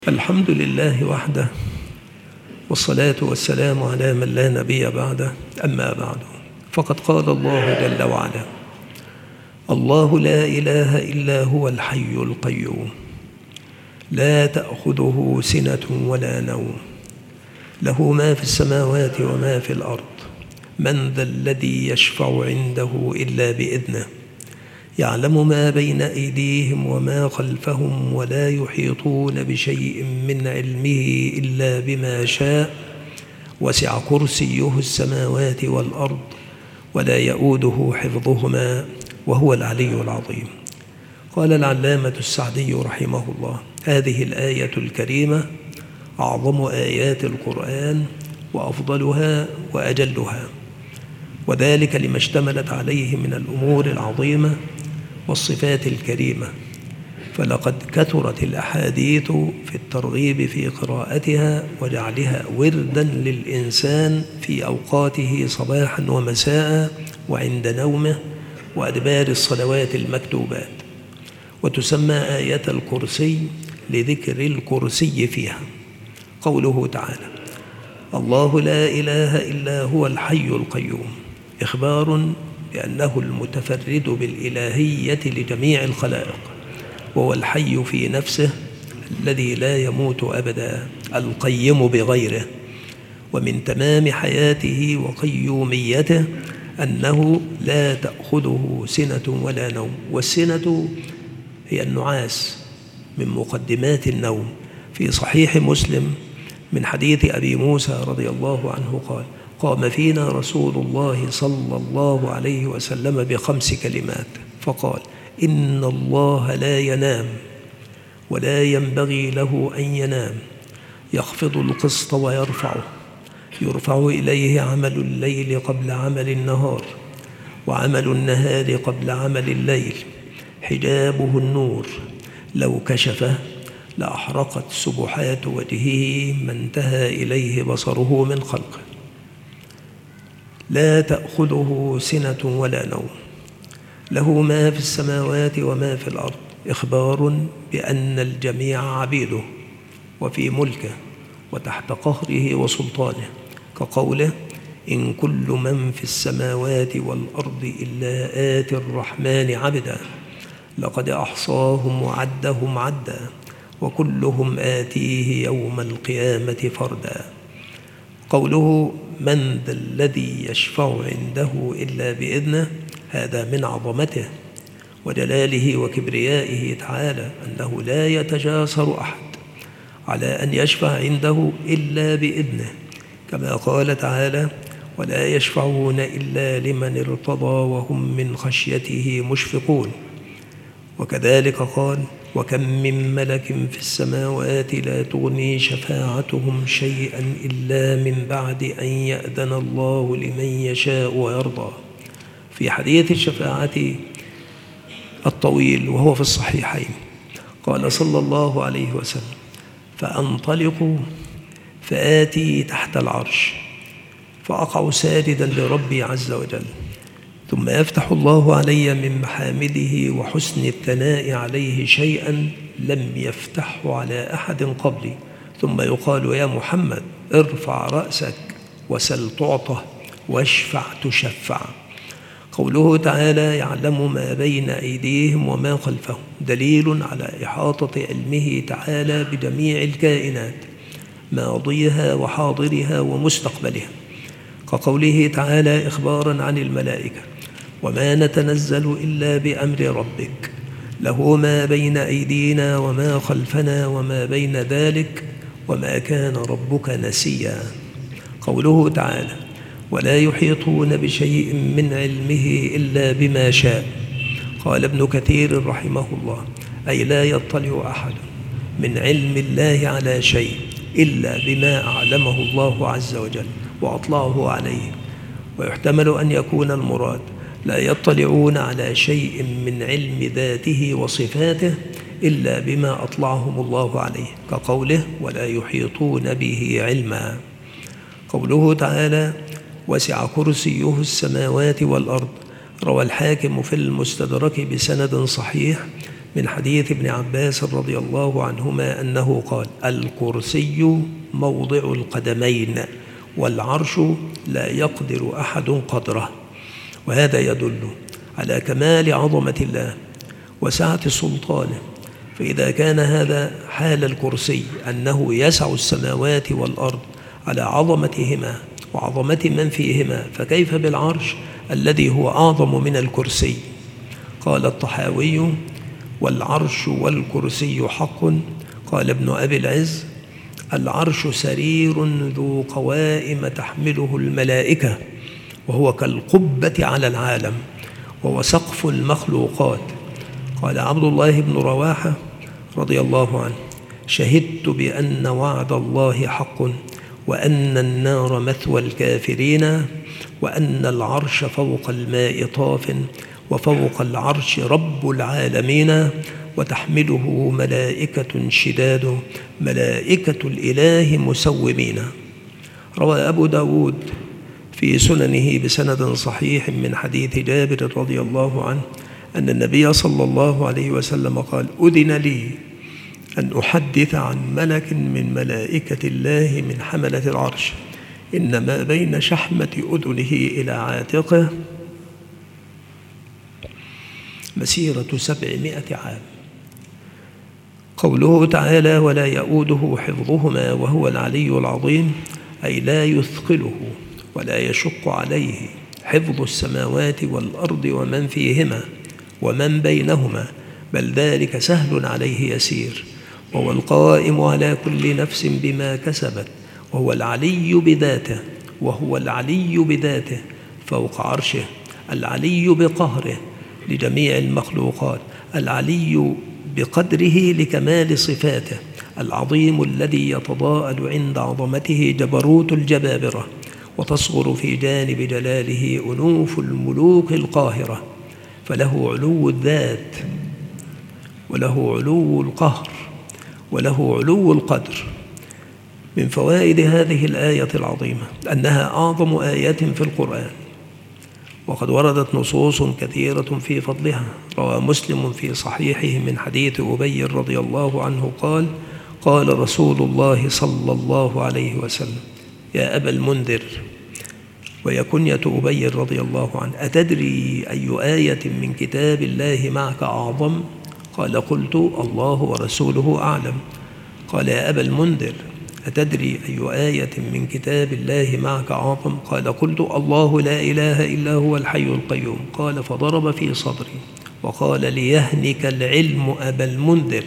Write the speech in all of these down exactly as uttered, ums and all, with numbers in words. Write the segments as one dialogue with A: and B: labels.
A: الحمد لله وحده، والصلاة والسلام على من لا نبي بعده. أما بعد، فقد قال الله جل وعلا: الله لا إله إلا هو الحي القيوم، لا تأخذه سنة ولا نوم، له ما في السماوات وما في الأرض، من ذا الذي يشفع عنده إلا بإذنه، يعلم ما بين أيديهم وما خلفهم، ولا يحيطون بشيء من علمه إلا بما شاء، وسع كرسيه السماوات والأرض، ولا يؤوده حفظهما، وهو العلي العظيم. قال العلامة السعدي رحمه الله: هذه الآية الكريمة أعظم آيات القرآن وأفضلها وأجلها، وذلك لما اشتملت عليه من الأمور العظيمة والصفات الكريمة، فلقد كثرت الأحاديث في الترغيب في قراءتها وجعلها وردا للإنسان في أوقاته صباحا ومساء وعند نومه وأدبار الصلوات المكتوبات. وتسمى آية الكرسي لذكر الكرسي فيها. قوله تعالى: الله لا إله إلا هو الحي القيوم، إخبار بأنه المتفرد بالإلهية لجميع الخلائق، وهو الحي في نفسه الذي لا يموت أبدا، القيم بغيره. ومن تمام حياته وقيوميته أنه لا تأخذه سنة ولا نوم، والسنة هي النعاس من مقدمات النوم. في صحيح مسلم من حديث أبي موسى رضي الله عنه قال: قام فينا رسول الله صلى الله عليه وسلم بخمس كلمات فقال: إن الله لا ينام ولا ينبغي له أن ينام، يخفض القسط ويرفعه، يرفع إليه عمل الليل قبل عمل النهار، وعمل النهار قبل عمل الليل، حجابه النور، لو كشفه لأحرقت سبحات وجهه ما انتهى إليه بصره من خلقه. لا تأخذه سنة ولا نوم، له ما في السماوات وما في الأرض، إخبار بأن الجميع عبيده وفي ملكه وتحت قهره وسلطانه، كقوله: إن كل من في السماوات والأرض إلا آتي الرحمن عبدا، لقد أحصاهم وعدهم عدا، وكلهم آتيه يوم القيامة فردا. قوله: من ذا الذي يشفع عنده إلا بإذنه، هذا من عظمته وجلاله وكبريائه تعالى، أنه لا يتجاسر أحد على أن يشفع عنده إلا بإذنه، كما قال تعالى: ولا يشفعون إلا لمن ارتضى وهم من خشيته مشفقون. وكذلك قال: وكم من ملك في السماوات لا تغني شفاعتهم شيئا إلا من بعد أن يأذن الله لمن يشاء ويرضى. في حديث الشفاعة الطويل وهو في الصحيحين قال صلى الله عليه وسلم: فأنطلق فآتي تحت العرش فأقع ساجدا لربي عز وجل، ثم يفتح الله علي من محامده وحسن الثناء عليه شيئا لم يفتحه على أحد قبلي، ثم يقال: يا محمد ارفع رأسك وسل تعطه واشفع تشفع. قوله تعالى: يعلم ما بين أيديهم وما خلفهم، دليل على إحاطة علمه تعالى بجميع الكائنات، ماضيها وحاضرها ومستقبلها، كقوله تعالى إخبارا عن الملائكة: وما نتنزل إلا بأمر ربك، له ما بين أيدينا وما خلفنا وما بين ذلك، وما كان ربك نسيا. قوله تعالى: ولا يحيطون بشيء من علمه إلا بما شاء. قال ابن كثير رحمه الله: أي لا يطلع أحد من علم الله على شيء إلا بما أعلمه الله عز وجل وأطلعه عليه. ويحتمل أن يكون المراد: لا يطلعون على شيء من علم ذاته وصفاته إلا بما أطلعهم الله عليه، كقوله: ولا يحيطون به علما. قوله تعالى: وسع كرسيه السماوات والأرض، روى الحاكم في المستدرك بسند صحيح من حديث ابن عباس رضي الله عنهما أنه قال: الكرسي موضع القدمين والعرش لا يقدر أحد قدره. وهذا يدل على كمال عظمة الله وسعة سلطانه. فإذا كان هذا حال الكرسي أنه يسع السماوات والأرض على عظمتهما وعظمة من فيهما، فكيف بالعرش الذي هو أعظم من الكرسي؟ قال الطحاوي: والعرش والكرسي حق. قال ابن أبي العز: العرش سرير ذو قوائم تحمله الملائكة، وهو كالقبة على العالم، وهو سقف المخلوقات. قال عبد الله بن رواحة رضي الله عنه: شهدت بأن وعد الله حق، وأن النار مثوى الكافرين، وأن العرش فوق الماء طاف، وفوق العرش رب العالمين، وتحمله ملائكة شداد، ملائكة الإله مسومين. روى أبو داود في سننه بسند صحيح من حديث جابر رضي الله عنه أن النبي صلى الله عليه وسلم قال: أذن لي أن أحدث عن ملك من ملائكة الله من حملة العرش، إن ما بين شحمة أذنه إلى عاتقه مسيرة سبعمائة عام. قوله تعالى: ولا يؤوده حفظهما وهو العلي العظيم، أي لا يثقله ولا يشق عليه حفظ السماوات والأرض ومن فيهما ومن بينهما، بل ذلك سهل عليه يسير، وهو القائم على كل نفس بما كسبت، وهو العلي بذاته وهو العلي بذاته فوق عرشه، العلي بقهره لجميع المخلوقات، العلي بقدره لكمال صفاته، العظيم الذي يتضاءل عند عظمته جبروت الجبابرة، وتصغر في جانب جلاله أنوف الملوك القاهرة، فله علو الذات وله علو القهر وله علو القدر. من فوائد هذه الآية العظيمة أنها أعظم آية في القرآن، وقد وردت نصوص كثيرة في فضلها. روى مسلم في صحيحه من حديث أبي رضي الله عنه قال: قال رسول الله صلى الله عليه وسلم: يا أبا المنذر، وهي كنية أبي رضي الله عنه: أتدري أي آية من كتاب الله معك أعظم؟ قال: قلت: الله ورسوله أعلم. قال: يا أبا المنذر، أتدري أي آية من كتاب الله معك أعظم؟ قال: قلت: الله لا إله إلا هو الحي القيوم. قال: فضرب في صدري وقال: ليهنك العلم أبا المنذر.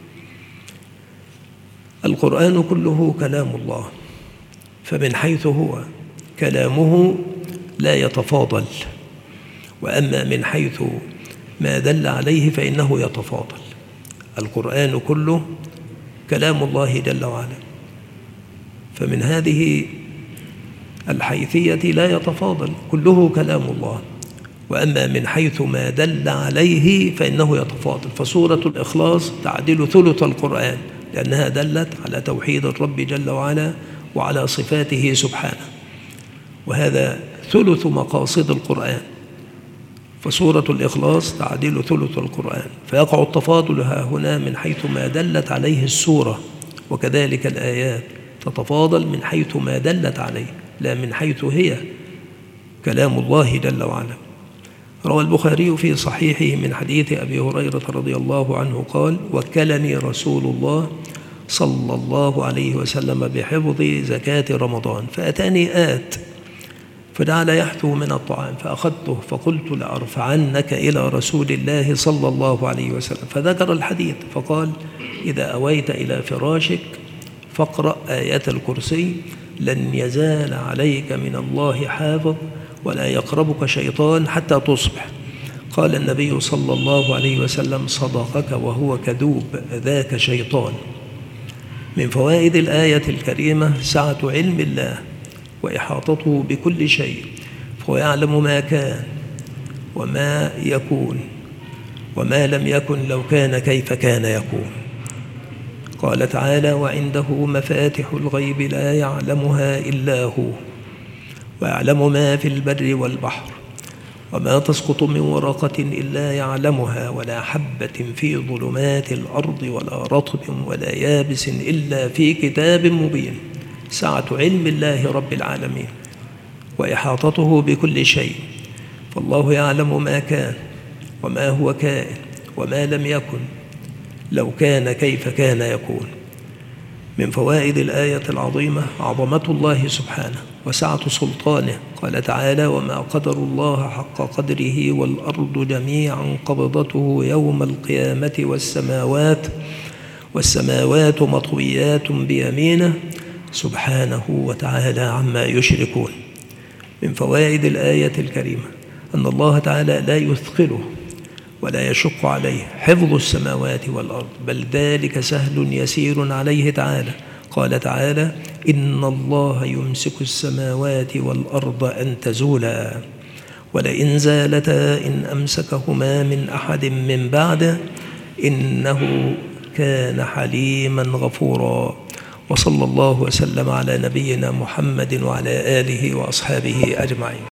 A: القرآن كله كلام الله، فمن حيث هو كلامه لا يتفاضل، وأما من حيث ما دل عليه فإنه يتفاضل. القرآن كله كلام الله جل وعلا، فمن هذه الحيثية لا يتفاضل، كله كلام الله. وأما من حيث ما دل عليه فإنه يتفاضل. فسورة الإخلاص تعدل ثلث القرآن، لأنها دلت على توحيد الرب جل وعلا وعلى صفاته سبحانه، وهذا ثلث مقاصد القرآن. فسورة الإخلاص تعدل ثلث القرآن، فيقع التفاضل ها هنا من حيث ما دلت عليه السورة، وكذلك الآيات تتفاضل من حيث ما دلت عليه، لا من حيث هي كلام الله جل وعلا. روى البخاري في صحيحه من حديث أبي هريرة رضي الله عنه قال: وكلني رسول الله صلى الله عليه وسلم بحفظ زكاة رمضان، فأتاني آت فجعل يحثو من الطعام، فأخذته فقلت: لأرفعنك إلى رسول الله صلى الله عليه وسلم. فذكر الحديث فقال: إذا أويت إلى فراشك فاقرأ آية الكرسي، لن يزال عليك من الله حافظ ولا يقربك شيطان حتى تصبح. قال النبي صلى الله عليه وسلم: صدقك وهو كذوب، ذاك شيطان. من فوائد الآية الكريمة سعة علم الله وإحاطته بكل شيء، فهو يعلم ما كان وما يكون وما لم يكن لو كان كيف كان يكون. قال تعالى: وعنده مفاتح الغيب لا يعلمها إلا هو، ويعلم ما في البر والبحر، وما تسقط من ورقة إلا يعلمها ولا حبة في ظلمات الأرض ولا رطب ولا يابس إلا في كتاب مبين. سعة علم الله رب العالمين وإحاطته بكل شيء، فالله يعلم ما كان وما هو كائن وما لم يكن، لو كان كيف كان يكون. من فوائد الآية العظيمة عظمة الله سبحانه وسعة سلطانه. قال تعالى: وما قدر الله حق قدره والأرض جميعا قبضته يوم القيامة والسماوات والسماوات مطويات بيمينه سبحانه وتعالى عما يشركون. من فوائد الآية الكريمة أن الله تعالى لا يثقله ولا يشق عليه حفظ السماوات والأرض، بل ذلك سهل يسير عليه تعالى. قال تعالى: إن الله يمسك السماوات والأرض أن تزولا ولئن زالتا إن أمسكهما من أحد من بعده إنه كان حليما غفورا. وصلى الله وسلم على نبينا محمد وعلى آله وأصحابه أجمعين.